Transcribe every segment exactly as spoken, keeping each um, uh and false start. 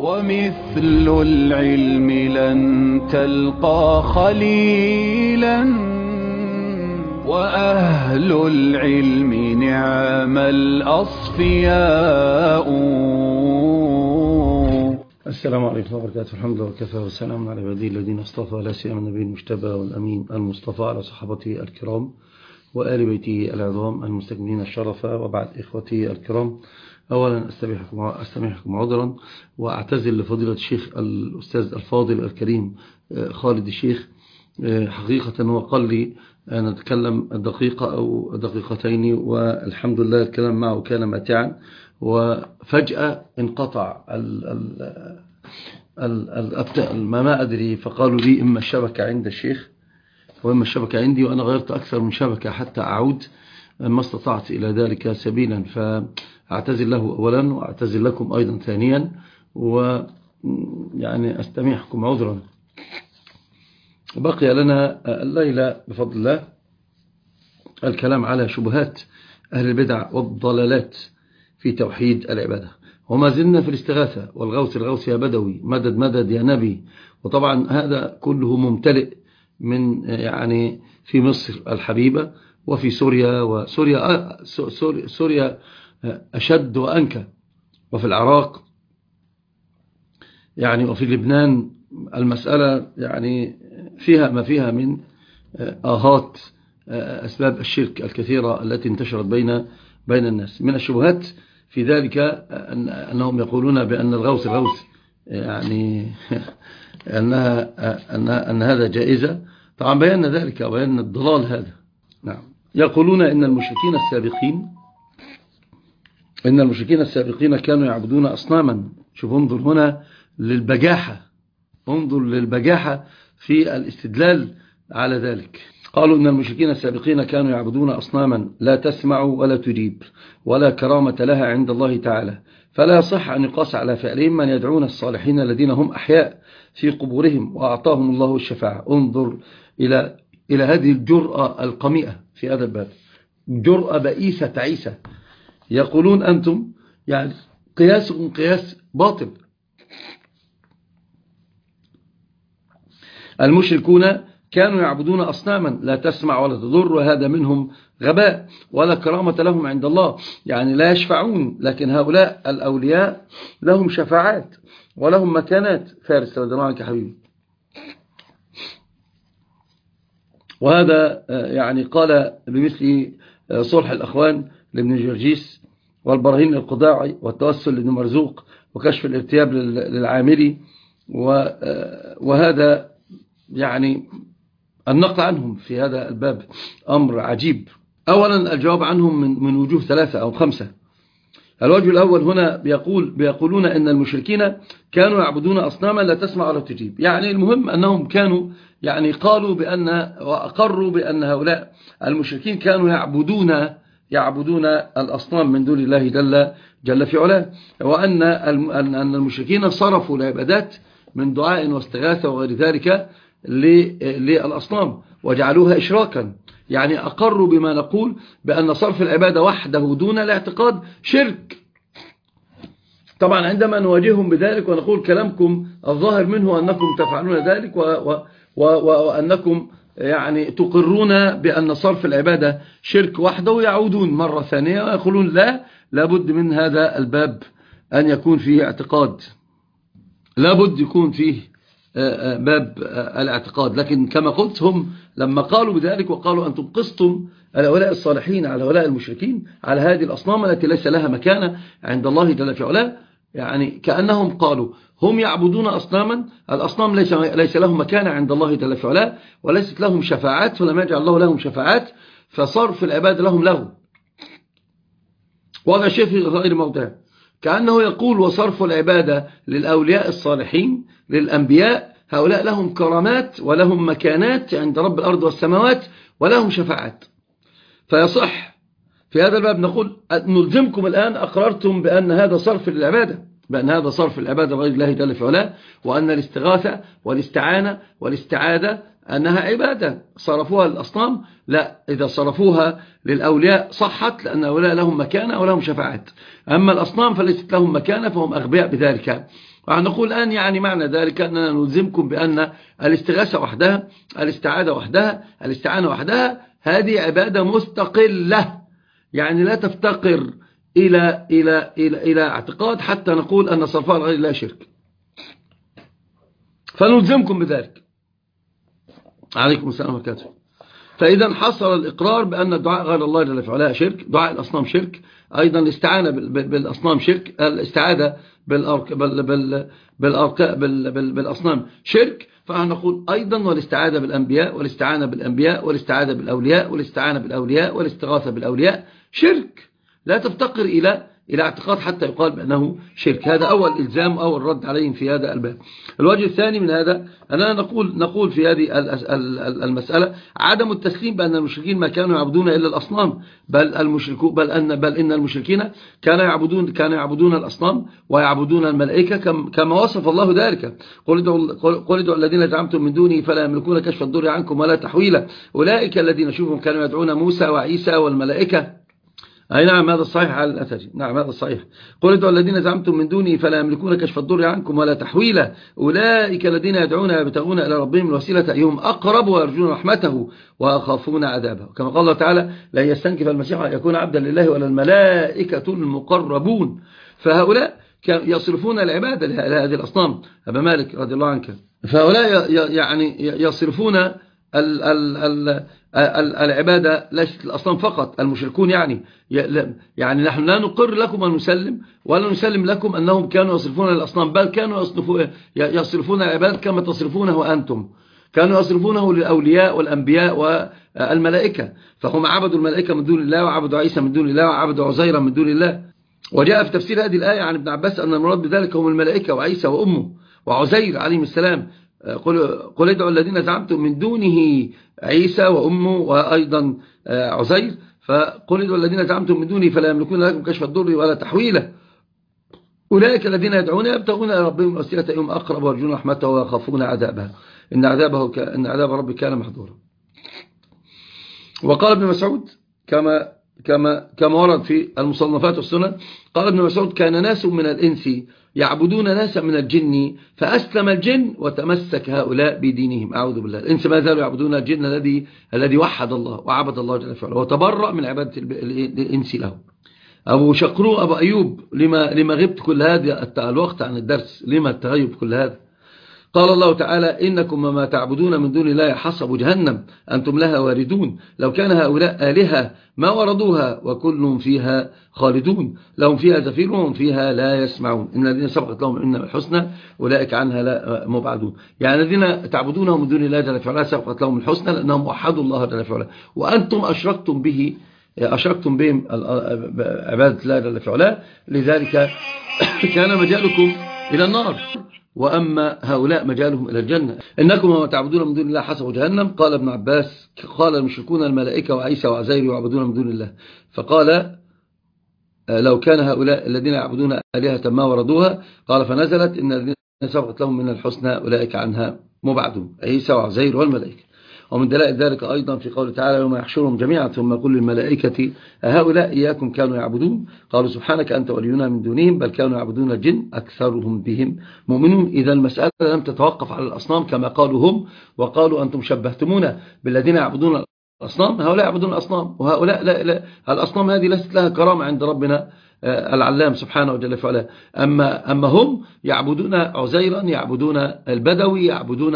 ومثل العلم لن تلقى خليلا وأهل العلم نعم الأصفياء. السلام عليكم ورحمة الله وبركاته. الحمد لله وكفى والسلام على عباده الذين اصطفى، لا سيما النبي المجتبى والأمين المصطفى، على صحابته الكرام وآل بيته العظام المستكملين الشرف. وبعد إخوتي الكرام، أولا أستمعكم أستمعكم عذرا وأعتذر لفضيلة الشيخ الأستاذ الفاضل الكريم خالد الشيخ. حقيقة هو قال لي أن نتكلم دقيقة أو دقيقتين، والحمد لله الكلام معه كان ماتعا، وفجأة انقطع ال ال ال ما أدري، فقالوا لي إما الشبكة عند الشيخ وإما الشبكة عندي، وأنا غيرت أكثر من شبكة حتى أعود، ما استطعت إلى ذلك سبيلا. فأعتذر له أولا وأعتذر لكم أيضا ثانيا، ويعني أستمعكم عذرا. بقي لنا الليلة بفضل الله الكلام على شبهات أهل البدع والضلالات في توحيد العبادة، وما زلنا في الاستغاثة والغوث. الغوث يا بدوي، مدد مدد يا نبي. وطبعا هذا كله ممتلئ من يعني في مصر الحبيبة، وفي سوريا، وسوريا سوريا أشد وأنكى، وفي العراق يعني، وفي لبنان المسألة يعني فيها ما فيها من آهات أسباب الشرك الكثيرة التي انتشرت بين بين الناس. من الشبهات في ذلك أن أنهم يقولون بأن الغوث الغوث يعني أنها أن أن هذا جائزة. طبعا بينا ذلك وبينا الضلال هذا. نعم. يقولون إن المشركين السابقين إن المشركين السابقين كانوا يعبدون أصناما. شوف، انظر هنا للبجاحة، انظر للبجاحة في الاستدلال على ذلك. قالوا إن المشركين السابقين كانوا يعبدون أصناما لا تسمع ولا تجيب ولا كرامة لها عند الله تعالى، فلا يصح أن يقاس على فعلهم من يدعون الصالحين الذين هم أحياء في قبورهم وأعطاهم الله الشفاعة. انظر إلى إلى هذه الجرأة القميئة في هذا الباب، جرأة بئيسة تعيسة. يقولون أنتم يعني قياسكم قياس باطل. المشركون كانوا يعبدون أصناما لا تسمع ولا تضر، وهذا منهم غباء، ولا كرامة لهم عند الله، يعني لا يشفعون. لكن هؤلاء الأولياء لهم شفاعات ولهم مكانات. فارس رضي الله عنك يا حبيبي. وهذا يعني قال بمثل صلح الأخوان لابن جرجيس، والبراهين للقضاعي، والتوسل لابن مرزوق، وكشف الارتياب للعامري. وهذا يعني النقل عنهم في هذا الباب أمر عجيب. أولا الجواب عنهم من, من وجوه ثلاثة أو خمسة. الوجه الأول هنا بيقول بيقولون أن المشركين كانوا يعبدون أصناما لا تسمع ولا تجيب. يعني المهم أنهم كانوا يعني قالوا بأن وأقروا بأن هؤلاء المشركين كانوا يعبدون يعبدون الأصنام من دون الله جل جل في علاه، وأن أن المشركين صرفوا العبادات من دعاء واستغاثة وغير ذلك للأصنام وجعلوها إشراكا. يعني أقروا بما نقول بأن صرف العبادة وحده دون الاعتقاد شرك. طبعا عندما نواجههم بذلك ونقول كلامكم الظاهر منه أنكم تفعلون ذلك و و و وأنكم يعني تقرون بأن صرف العبادة شرك وحده، يعودون مرة ثانية ويقولون لا، لابد من هذا الباب أن يكون فيه اعتقاد، لابد يكون فيه باب الاعتقاد. لكن كما قلت، هم لما قالوا بذلك وقالوا أنتم قستم هؤلاء الصالحين على هؤلاء المشركين على هذه الأصنام التي ليس لها مكانة عند الله جل في علاه، يعني كأنهم قالوا هم يعبدون أصناما، الأصنام ليس, ليس لهم مكانة عند الله جل في علاه، وليست لهم شفاعات، فلم يجعل الله لهم شفاعات، فصرف العبادة لهم له. وهذا شيء في غير موضع. كأنه يقول وصرف العبادة للأولياء الصالحين للأنبياء، هؤلاء لهم كرامات ولهم مكانات عند رب الأرض والسماوات ولهم شفاعات. فيصح في هذا الباب نقول نلزمكم الآن أقررتم بأن هذا صرف للعبادة، بأن هذا صرف العبادة غير الله جل في علاه، وأن الاستغاثة والاستعانة والاستعاذة أنها عبادة صرفوها للأصنام. لا، إذا صرفوها للأولياء صحت، لأن الأولياء لهم مكانة ولهم شفاعات. أما الأصنام فليست لهم مكانة، فهم أغبياء بذلك. ونقول الآن يعني معنى ذلك أننا نلزمكم بأن الاستغاثة وحدها، الاستعاذة وحدها، الاستعانة وحدها هذه عبادة مستقلة، يعني لا تفتقر إلى إلى إلى إلى اعتقاد حتى نقول أن صرفها لغير الله شرك، فنلزمكم بذلك. عليكم السلام وبركاته. فإذا حصل الإقرار بأن الدعاء غير الله جل وعلا شرك، دعاء الأصنام شرك، أيضا الاستعانة بالأصنام شرك، الاستعاذة بالأصنام شرك. فنحن نقول أيضا والاستعاذة بالأنبياء والاستعانة بالأنبياء والاستعاذة بالأولياء والاستعانة بالأولياء والاستغاثة بالأولياء شرك، لا تفتقر إلى إلى اعتقاد حتى يقال بأنه شرك. هذا أول إلزام أو الرد عليهم في هذا الباب. الوجه الثاني من هذا أننا نقول نقول في هذه المسألة عدم التسليم بأن المشركين ما كانوا يعبدون إلا الأصنام، بل المشركون بل أن بل إن المشركين كانوا يعبدون كانوا يعبدون الأصنام ويعبدون الملائكة كما وصف الله ذلك. قل ادعوا الذين زعمتم من دونه فلا يملكون كشف الضر عنكم ولا تحويلا، أولئك الذين شوفهم كانوا يدعون موسى وعيسى والملائكة. أي نعم هذا الصحيح على الأثر، نعم هذا الصحيح. قل ادعوا الذين زعمتم من دونه فلا يملكون كشف الضر عنكم ولا تحويلا، أولئك الذين يدعون يبتغون إلى ربهم الوسيلة أيهم أقرب ويرجون رحمته ويخافون عذابه، كما قال الله تعالى لا يستنكف المسيح أن يكون عبدا لله ولا الملائكة المقربون. فهؤلاء يصرفون العبادة لهذه الأصنام. أبا مالك رضي الله عنك، فهؤلاء يعني يصرفون ال ال ال العبادة ليست الأصنام فقط، المشركون يعني يعني نحن لا نقر لكم أن نسلم ولا نسلم لكم أنهم كانوا يصرفون الأصنام، بل كانوا يصرفون العبادة كما تصرفونه أنتم، كانوا يصرفونه للأولياء والأنبياء والملائكة، فهم عبدوا الملائكة من دون الله وعبدوا عيسى من دون الله وعبدوا عزيرا من دون الله. وجاء في تفسير هذه الآية عن ابن عباس أن المراد بذلك هم الملائكة وعيسى وأمه وعزير عليهم السلام. قل, قل ادعوا الذين زعمتم من دونه عيسى وأمه وأيضا عزير، فقل ادعوا الذين زعمتم من دونه فلا يملكون لكم كشف الضر ولا تحويله، أولئك الذين يدعون يبتغون إلى ربهم الوسيلة أيهم أقرب ويرجون رحمته ويخافون عذابه إن عذابه ك... إن عذاب ربك كان محظورا. وقال ابن مسعود كما كما كما ورد في المصنفات والسنن، قال ابن مسعود كان ناس من الإنس يعبدون ناسا من الجن فأسلم الجن وتمسك هؤلاء بدينهم. أعوذ بالله. الإنس ما زالوا يعبدون الجن الذي الذي وحد الله وعبد الله جل وعلا وتبرأ من عبادة الإنس له. أبو شقرو أبو أيوب لما لما غبت كل هذا الوقت عن الدرس، لما التغيب كل هذا؟ قال الله تعالى إنكم وما تعبدون من دون الله حصب جهنم أنتم لها واردون لو كان هؤلاء آلهة ما وردوها وكلهم فيها خالدون لهم فيها زفير وهم فيها لا يسمعون إن الذين سبقت لهم إن الحسنى أولئك عنها لا مبعدون. يعني الذين تعبدونهم من دون الله جل وعلا سبقت لهم الحسنى لأنهم وحدوا الله جل وعلا، وأنتم أشركتم به أشركتم بهم عبادة الله جل وعلا، لذلك كان مجالكم إلى النار وأما هؤلاء مجالهم إلى الجنة. إنكم وما تعبدون من دون الله حسب جهنم. قال ابن عباس قال المشركون الملائكة وعيسى وعزير يعبدون من دون الله، فقال لو كان هؤلاء الذين يعبدون آلهة ما وردوها، قال فنزلت إن الذين سبقت لهم من الحسنى أولئك عنها مبعدون، عيسى وعزير والملائكة. ومن دلائل ذلك أيضا في قول تعالى يوم يحشرهم جميعا ثم يقول للملائكة هؤلاء إياكم كانوا يعبدون قالوا سبحانك أنت ولينا من دونهم بل كانوا يعبدون الجن أكثرهم بهم مؤمنون. إذا المسألة لم تتوقف على الأصنام كما قالوا هم، وقالوا أنتم شبهتمونا بالذين يعبدون الأصنام، هؤلاء يعبدون الأصنام وهؤلاء لا لا الأصنام هذه ليست لها كرامة عند ربنا العلام سبحانه وجل وعلا. أما, أما هم يعبدون عزيرا، يعبدون البدوي، يعبدون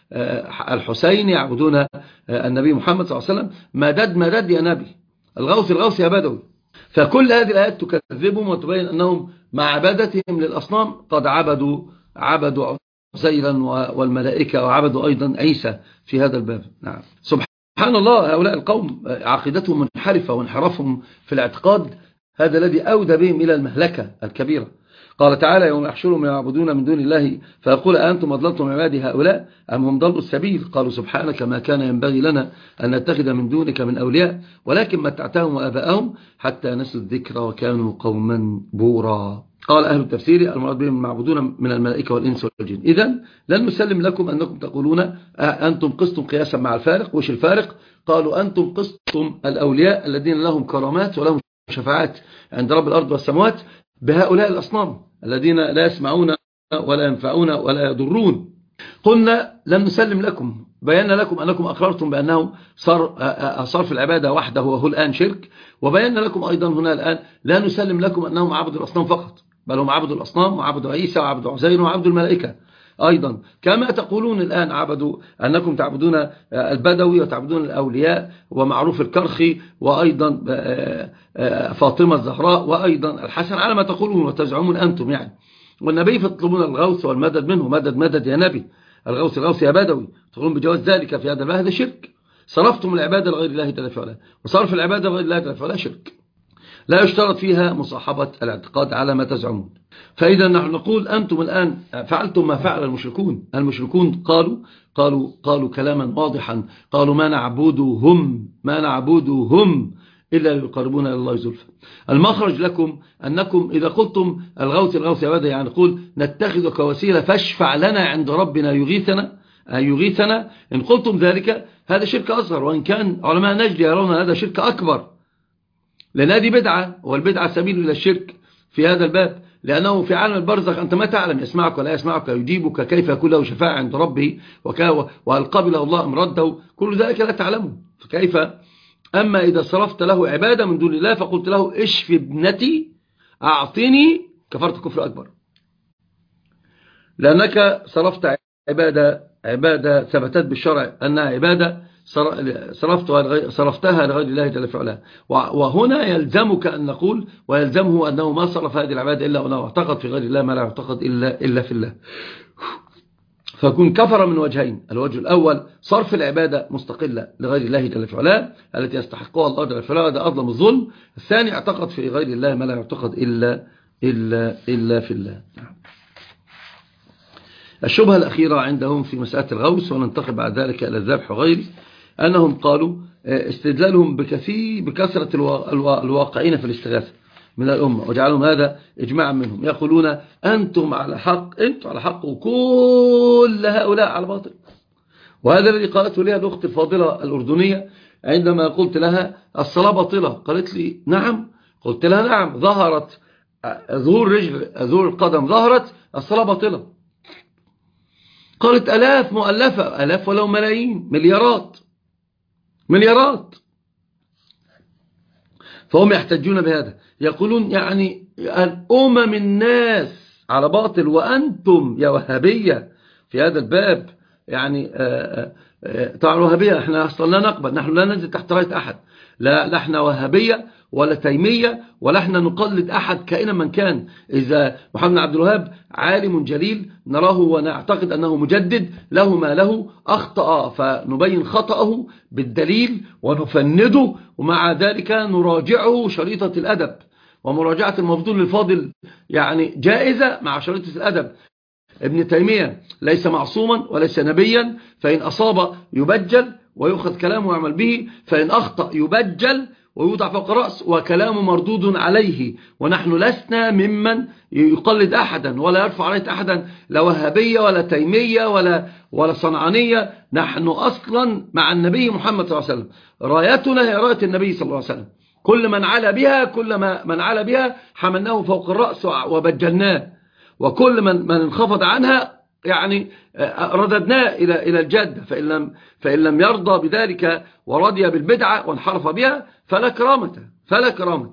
الحسين، يعبدون النبي محمد صلى الله عليه وسلم. مدد مدد يا نبي، الغوث الغوث يا بدوي. فكل هذه الآيات تكذبهم وتبين أنهم مع عبادتهم للأصنام قد عبدوا عبدوا عزيرا والملائكة وعبدوا أيضا عيسى في هذا الباب. نعم سبحان الله. هؤلاء القوم عقيدتهم منحرفة وانحرافهم في الاعتقاد هذا الذي أودى بهم إلى المهلكة الكبيرة. قال تعالى يوم يحشرهم يعبدون من دون الله فيقول أنتم أضللتم عبادي هؤلاء أم هم ضلوا السبيل قالوا سبحانك ما كان ينبغي لنا أن نتخذ من دونك من أولياء ولكن متعتهم وآباءهم حتى نسوا الذكر وكانوا قوما بورا. قال أهل التفسير المراد بهم المعبودون من الملائكة والإنس والجن. إذن لن نسلم لكم أنكم تقولون أنتم قستم قياسا مع الفارق. وش الفارق؟ قالوا أنتم قستم الأولياء الذين لهم كرامات ولهم شفاعات عند رب الأرض والسماوات بهؤلاء الأصنام الذين لا يسمعون ولا ينفعون ولا يضرون. قلنا لم نسلم لكم، بينا لكم أنكم أقررتم بأنه صار صرف العبادة وحده وهو الآن شرك، وبينا لكم أيضا هنا الآن لا نسلم لكم أنهم عبدوا الأصنام فقط، بل هم عبدوا الأصنام وعبدوا عيسى وعبدوا عزير وعبدوا الملائكة أيضا، كما تقولون الآن عبدوا أنكم تعبدون البدوي وتعبدون الأولياء ومعروف الكرخي وأيضا فاطمة الزهراء وأيضا الحسن على ما تقولون وتزعمون أنتم يعني. والنبي فتطلبون الغوث والمدد منه، مدد مدد يا نبي، الغوث الغوث يا بدوي، تقولون بجواز ذلك في هذا هذا شرك. صرفتم العبادة لغير الله جل وعلا، وصرف العبادة لغير الله جل وعلا شرك، لا يشترط فيها مصاحبة الاعتقاد على ما تزعمون. فإذا نحن نقول أنتم الآن فعلتم ما فعل المشركون. المشركون قالوا قالوا قالوا كلاما واضحا، قالوا ما نعبدهم ما نعبدهم إلا ليقربونا إلى الله زلفى. المخرج لكم أنكم إذا قلتم الغوث الغوث يا بدر، يعني نقول نتخذك وسيلة فاشفع لنا عند ربنا يغيثنا يغيثنا، إن قلتم ذلك هذا شرك أصغر، وإن كان علماء نجد يرون هذا شرك أكبر، لأن هذه بدعة، والبدعة سبيل إلى الشرك في هذا الباب، لأنه في عالم البرزخ أنت ما تعلم يسمعك ولا يسمعك، يجيبك كيف يكون له شفاعة عند ربه، وهل قبله الله أم رده، كل ذلك لا تعلمه. فكيف أما إذا صرفت له عبادة من دون الله فقلت له اشف ابنتي أعطني، كفرت كفر أكبر، لأنك صرفت عبادة عبادة ثبتت بالشرع أنها عبادة صرفتها صرفتها لغير الله جل وعلا. وهنا يلزمك أن نقول ويلزمه أنه ما صرف هذه العبادة إلا وأنه اعتقد في غير الله ما لا يعتقد إلا, إلا في الله، فكن كفر من وجهين. الوجه الأول صرف العبادة مستقلة لغير الله جل وعلا التي يستحقها الله جل وعلا، هذا أظلم الظلم. الثاني اعتقد في غير الله ما لا يعتقد إلا, إلا, إلا في الله. الشبهة الأخيرة عندهم في مسألة الغوث، وننتقل بعد ذلك إلى الذبح وغيره، أنهم قالوا استدلالهم بكثير بكثرة الواقعين في الاستغاثة من الأمة، وجعلهم هذا إجماعا منهم، يقولون أنتم على حق، أنتم على حق وكل هؤلاء على باطل. وهذا الذي قالته لها الأخت الفاضلة الأردنية عندما قلت لها الصلاة باطلة، قالت لي نعم، قلت لها نعم، ظهرت ظهور رجل ظهور القدم ظهرت الصلاة باطلة. قالت ألاف مؤلفة، ألاف ولو ملايين، مليارات مليارات. فهم يحتجون بهذا، يقولون يعني الأمم الناس على باطل، وأنتم يا وهابية في هذا الباب يعني طبعا وهابية احنا أصلا لا نقبل، نحن لا ننزل تحت راية أحد، لا نحن وهابية ولا تيمية ولا احنا نقلد أحد كائنا من كان. إذا محمد عبد الوهاب عالم جليل نراه ونعتقد أنه مجدد له ما له، أخطأ فنبين خطأه بالدليل ونفنده، ومع ذلك نراجعه شريطة الأدب، ومراجعة المفضول الفاضل يعني جائزة مع شريطة الأدب. ابن تيمية ليس معصوما وليس نبيا، فإن أصاب يبجل ويؤخذ كلامه ويعمل به، فإن أخطأ يبجل ويوضع فوق رأس وكلامه مردود عليه. ونحن لسنا ممن يقلد أحدا ولا يرفع عليه أحدا، لا وهابية ولا تيمية ولا ولا صنعانية، نحن أصلا مع النبي محمد صلى الله عليه وسلم، رايتنا هي راية النبي صلى الله عليه وسلم، كل من على بها كل ما من على بها حملناه فوق الرأس وبجلناه، وكل من من انخفض عنها يعني رددناه إلى إلى الجادة. فإن لم فإن لم يرضى بذلك ورضي بالبدعة وانحرف بها فلا كرامة فلا كرامة.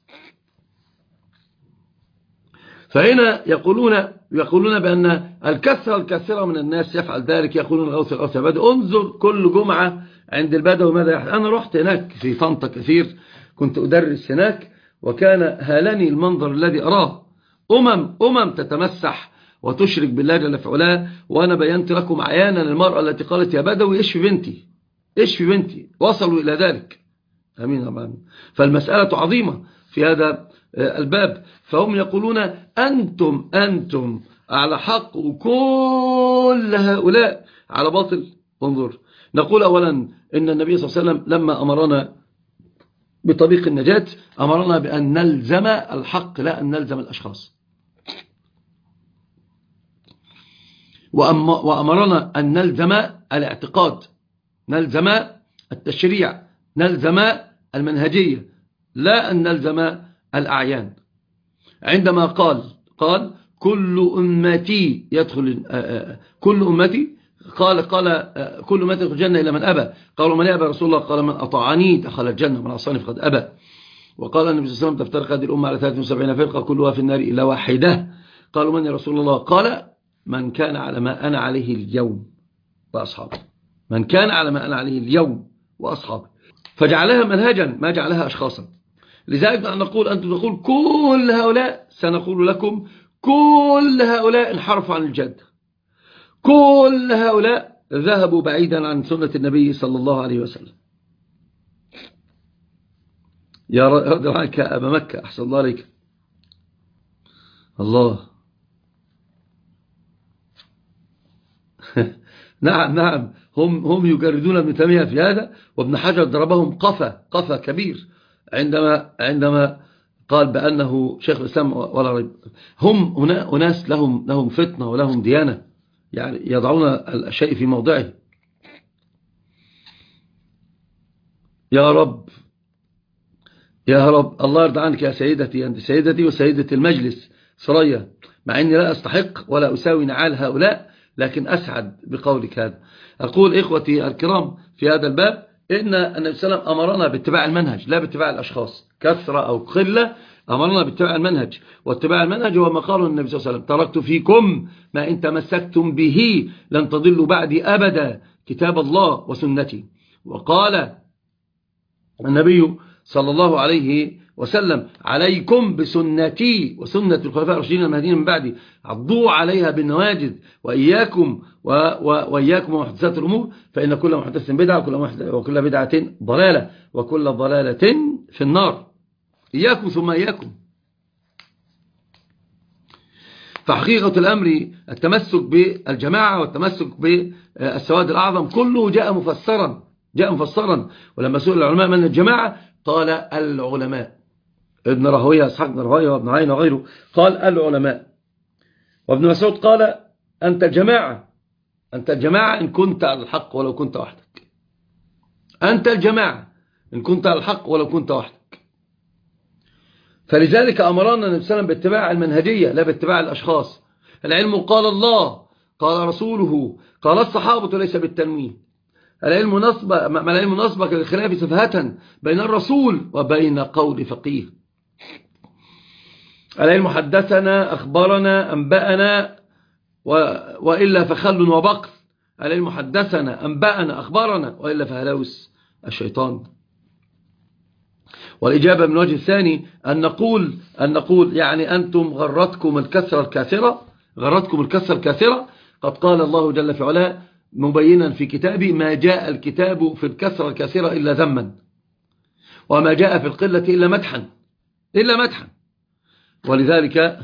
فهنا يقولون يقولون بأن الكثرة الكثيرة من الناس يفعل ذلك، يقولون غوث غوث بدو. انظر كل جمعة عند البدو ماذا يحدث. أنا رحت هناك في طنطا كثير، كنت أدرس هناك، وكان هالني المنظر الذي أراه، أمم أمم تتمسح وتشرك بالله جل في علاه. وأنا بينت لكم عيانا المرأة التي قالت يا بدوي اشفي بنتي اشفي بنتي، وصلوا إلى ذلك. أمين أمان. فالمسألة عظيمة في هذا الباب. فهم يقولون أنتم أنتم على حق وكل هؤلاء على باطل. انظر، نقول أولا إن النبي صلى الله عليه وسلم لما أمرنا بطريق النجاة أمرنا بأن نلزم الحق لا أن نلزم الأشخاص، وأمرنا أن نلزم الاعتقاد، نلزم التشريع، نلزم المنهجية، لا أن نلزم الأعيان. عندما قال قال كل أمتي يدخل كل أمتي قال قال كل أمتي يدخل الجنة إلا من أبى. قالوا من أبى رسول الله؟ قال من أطاعني دخل الجنة من عصاني فقد أبى. وقال النبي صلى الله عليه وسلم تفترق هذه الأمة على ثلاث وسبعين فرقة كلها في النار إلا واحدة. قالوا من يا رسول الله؟ قال من كان على ما أنا عليه اليوم وأصحابه. من كان على ما أنا عليه اليوم وأصحابه. فجعلها منهجا ما جعلها أشخاصا. لذلك نقول أنتم تقول كل هؤلاء، سنقول لكم كل هؤلاء انحرفوا عن الجد، كل هؤلاء ذهبوا بعيدا عن سنة النبي صلى الله عليه وسلم. يا رضي عنك يا أبا مكة، أحسن الله عليك. الله نعم نعم هم هم يجردون ابن تيمية في هذا، وابن حجر ضربهم قفا قفا كبير عندما عندما قال بأنه شيخ الإسلام ولا ريب. هم هنا أناس لهم لهم فتنة ولهم ديانة، يعني يضعون الشيء في موضعه. يا رب يا رب الله يرضى عنك يا سيدتي، أنت سيدتي وسيدة المجلس ثريا، مع أني لا أستحق ولا أساوي نعال هؤلاء، لكن أسعد بقولك هذا. أقول إخوتي الكرام في هذا الباب إن النبي صلى الله عليه وسلم أمرنا باتباع المنهج لا باتباع الأشخاص، كثرة أو قلة، أمرنا باتباع المنهج. واتباع المنهج هو ما قاله النبي صلى الله عليه وسلم تركت فيكم ما إن تمسكتم به لن تضلوا بعدي أبدا، كتاب الله وسنتي. وقال النبي صلى الله عليه وسلم عليكم بسنتي وسنة الخلفاء الراشدين المهديين من بعدي، عضوا عليها بالنواجذ، وإياكم و... و... وإياكم ومحدثات الأمور، فإن كل محدث بدعة وكل, محدث... وكل بدعة ضلالة وكل ضلالة في النار. إياكم ثم إياكم. فحقيقة الأمر التمسك بالجماعة والتمسك بالسواد الأعظم كله جاء مفسرا جاء مفسرا ولما سئل العلماء من الجماعة قال العلماء. ابن راهويه اسحاق بن راهويه وابن عين وغيره قال العلماء. وابن مسعود قال أنت الجماعة، أنت الجماعة إن كنت على الحق ولو كنت وحدك، أنت الجماعة إن كنت على الحق ولو كنت وحدك. فلذلك أمرنا النبي صلى الله عليه وسلم باتباع المنهجية لا باتباع الأشخاص. العلم قال الله قال رسوله قال الصحابة ليس بالتنوين. العلم نصب ما العلم نصبك للخلاف سفهة بين الرسول وبين قول فقيه. العلم حدثنا أخبرنا أنبأنا وإلا فخل وبقر. العلم حدثنا أنبأنا أخبرنا وإلا فهلوس الشيطان. والإجابة من وجه الثاني أن نقول أن نقول يعني أنتم غرتكم الكثرة الكاثرة غرتكم الكثرة الكاثرة. قد قال الله جل في علاه مبينا في كتابه ما جاء الكتاب في الكثرة الكاثرة إلا ذما، وما جاء في القلة إلا مدحا إلا مدحا. ولذلك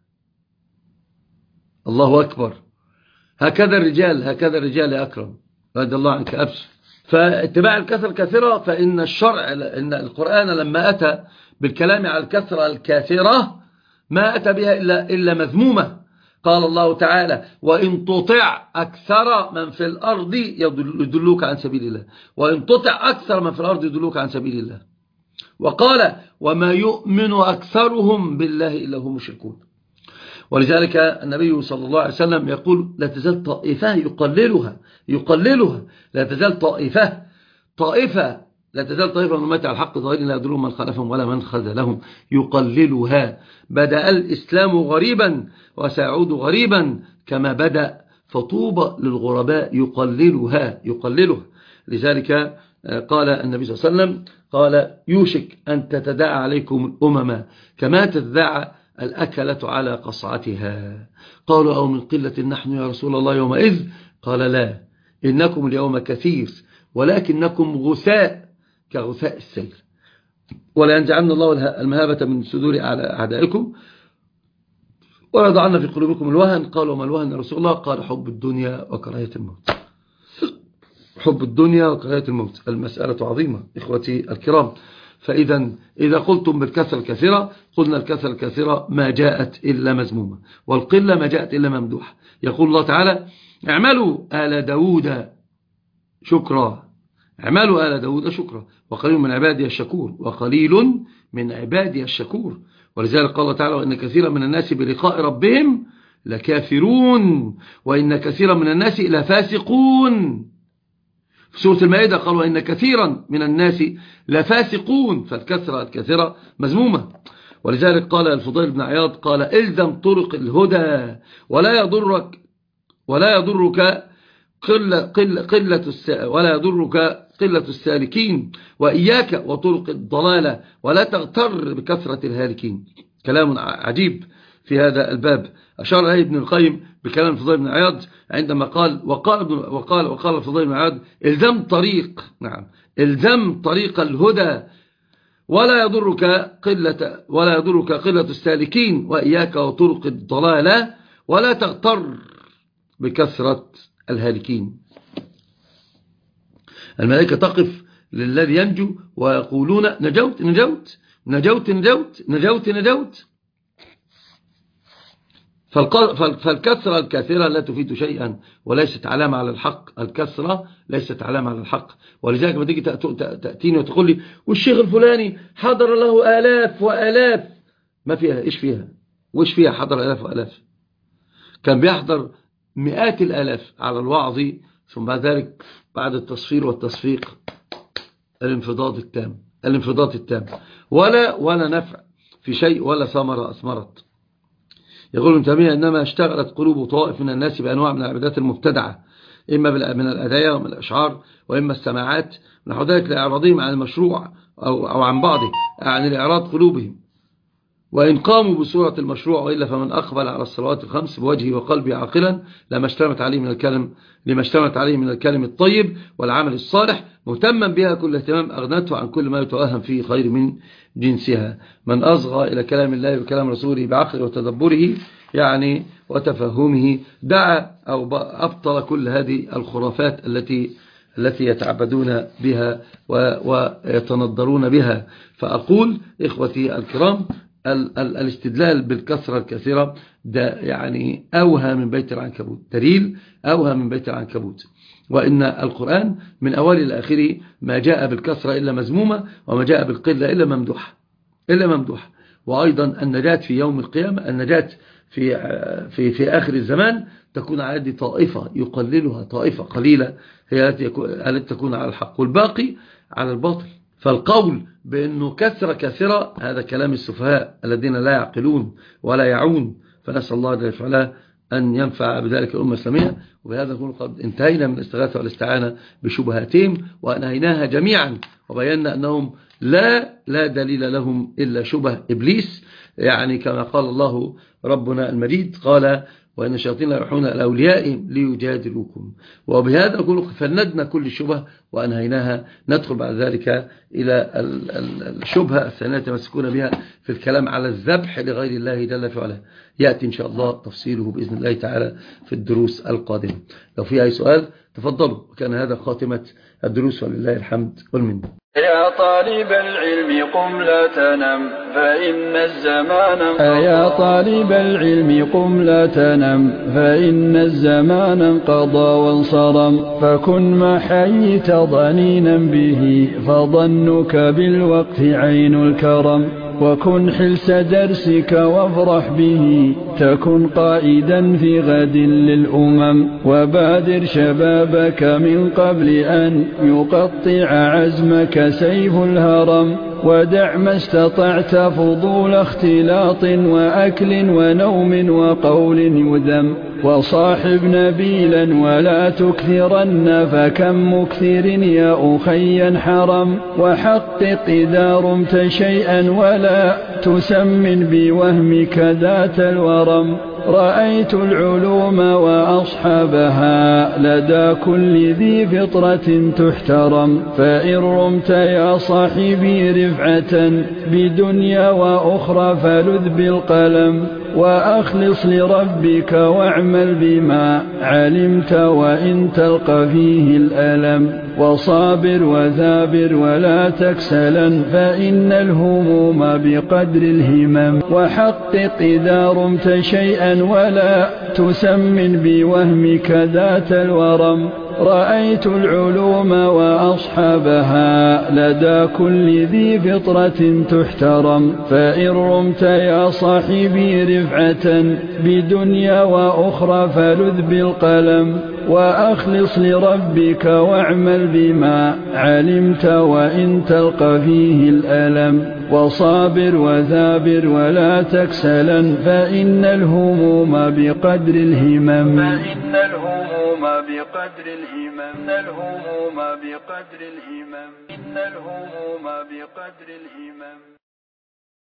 الله أكبر، هكذا الرجال هكذا الرجال يا أكرم رضي الله عنك أبشر. فاتباع الكثرة الكاثرة، فإن الشرع إن القرآن لما أتى بالكلام على الكثرة الكاثرة ما أتى بها إلا, إلا مذمومة. قال الله تعالى وإن تطع أكثر من في الأرض يدلوك عن سبيل الله، وإن تطع أكثر من في الأرض يدلوك عن سبيل الله. وقال وما يؤمن أكثرهم بالله إلا هم مشركون. ولذلك النبي صلى الله عليه وسلم يقول لا تزال طائفة يقللها يقللها لا تزال طائفة طائفة لا تزال طائفة من أمتي على الحق ظاهرين لا يضرهم من خلفهم ولا من خذلهم يقللها. بدأ الإسلام غريبا وسيعود غريبا كما بدأ، فطوبى للغرباء يقللها يقللها. لذلك قال النبي صلى الله عليه وسلم قال يوشك أن تتداعى عليكم الأمم كما تتداعى الأكلة على قصعتها. قالوا أو من قلة نحن يا رسول الله يومئذ؟ قال لا إنكم اليوم كثير ولكنكم غثاء كغثاء السيل، ولا ينزعن الله المهابة من صدور أعدائكم ويضعن في قلوبكم الوهن. قالوا ما الوهن يا رسول الله؟ قال حب الدنيا وكراهية الموت. حب الدنيا وكراهية الموت. المسألة عظيمة إخوتي الكرام. فإذا إذا قلتم بالكثرة الكثيرة قلنا الكثرة الكثيرة ما جاءت إلا مذمومة، والقلة ما جاءت إلا ممدوحة. يقول الله تعالى اعملوا آل داود شكرا اعملوا آل داود شكرا وقليل من عبادي الشكور وقليل من عبادي الشكور. ولذلك قال تعالى وإن كثيرا من الناس بلقاء ربهم لكافرون وإن كثيرا من الناس لفاسقون. في سورة المائدة قال وإن كثيرا من الناس لفاسقون، فالكثرة الكثرة مذمومة. ولذلك قال الفضيل بن عياض قال إلزم طرق الهدى ولا يضرك ولا يضرك قلة قلة قلة ولا يضرك قلة السالكين، وإياك وطرق الضلالة ولا تغتر بكثرة الهالكين. كلام عجيب في هذا الباب أشار إليه ابن القيم بكلام الفضيل بن عياض عندما قال وقال ابن وقال وقال الفضيل بن عياض إلزم طريق نعم إلزم طريق الهدى ولا يضرك قلة ولا يضرك قلة السالكين، وإياك وطرق الضلالة ولا تغتر بكثرة الهالكين. الملائكة تقف للذي ينجو ويقولون نجوت نجوت نجوت نجوت نجوت نجوت. فالكثرة الكثيرة لا تفيد شيئا وليست علامة على الحق. الكثرة ليست علامة على الحق. ولذلك ما تيجي تأتيني وتقول لي والشيخ الفلاني حضر له آلاف وآلاف، ما فيها إيش فيها وإيش فيها حضر آلاف وآلاف؟ كان بيحضر مئات الآلاف على الوعظ، ثم بعد ذلك بعد التصفير والتصفيق الانفضاض التام الانفضاض التام ولا ولا نفع في شيء ولا ثمرة أثمرت. يقول ابن تيمية إنما اشتغلت قلوب طوائف من الناس بأنواع من العبادات المبتدعة، إما من الأدعية ومن الأشعار وإما السماعات، نحو ذلك لإعراضهم عن المشروع أو, أو عن بعضه عن الإعراض قلوبهم. وإن قاموا بصورة المشروع وإلا فمن أقبل على الصلوات الخمس بوجهه وقلبه عاقلا لما اشتمت عليه من الكلم لما اشتمت عليه من الكلم الطيب والعمل الصالح مهتما بها كل اهتمام أغنته عن كل ما يتوهم فيه خير من جنسها. من أصغى إلى كلام الله وكلام رسوله بعقله وتدبره يعني وتفهمه دعا أو أبطل كل هذه الخرافات التي التي يتعبدون بها ويتنظرون بها. فأقول إخوتي الكرام ال ال الاستدلال بالكثرة الكثيرة ده يعني أوهى من بيت العنكبوت، دليل أوهى من بيت العنكبوت. وإن القرآن من أول إلى آخره ما جاء بالكثرة إلا مذمومة وما جاء بالقلة إلا ممدوحة إلا ممدوحة. وأيضا النجاة في يوم القيامة، النجاة في في في آخر الزمان تكون على يد طائفة يقللها طائفة قليلة هي التي تكون على الحق والباقي على الباطل. فالقول بأنه كثرة كثرة هذا كلام السفهاء الذين لا يعقلون ولا يعون. فنسأل الله جل وعلا أن ينفع بذلك الأمة الإسلامية. وبهذا نكون قد انتهينا من الاستغاثة والاستعانة بشبهاتهم وأنهيناها جميعا وبينا أنهم لا لا دليل لهم إلا شبه إبليس، يعني كما قال الله ربنا المجيد قال وإن الشياطين لا يوحون إلى أوليائهم ليجادلوكم. وبهذا نكون فندنا كل الشبه وأنهيناها. ندخل بعد ذلك إلى الشبهة الثانية تمسكون بها في الكلام على الذبح لغير الله جل في علاه، يأتي إن شاء الله تفصيله بإذن الله تعالى في الدروس القادمة. لو في أي سؤال تفضلوا. وكان هذا خاتمة الدروس ولله الحمد والمنة. يا طالب العلم قم لا تنم فإن الزمان انقضى. يا طالب العلم قم لا تنم فإن الزمان انقضى وانصرم. فكن ما حييت ضنينا به فظنك بالوقت عين الكرم. وكن حلس درسك وافرح به تكن قائدا في غد للأمم. وبادر شبابك من قبل أن يقطع عزمك سيف الهرم. ودع ما استطعت فضول اختلاط وأكل ونوم وقول يذم. وصاحب نبيلا ولا تكثرن فكم مكثر يا أخي حرم. وحقق إذا رمت شيئا ولا تسمن بوهمك ذات الورم. رأيت العلوم وأصحابها لدى كل ذي فطرة تحترم. فإن رمت يا صاحبي رفعة بدنيا وأخرى فلذ بالقلم. وأخلص لربك واعمل بما علمت وإن تلقى فيه الألم. وصابر وثابر ولا تكسلا فإن الهموم بقدر الهمم. وحقق إذا رمت شيئا ولا تسمن بوهمك ذات الورم. رأيت العلوم وأصحابها لدى كل ذي فطرة تحترم. فإن رمت يا صاحبي رفعة بدنيا وأخرى فلذ بالقلم، وأخلص لربك واعمل بما علمت وإن تلقى فيه الألم، وصابر وثابر ولا تكسلا فإن الهموم بقدر الهمم. فإن الهموم بقدر الهمم. إن الهموم بقدر الهمم. إن الهموم بقدر الهمم.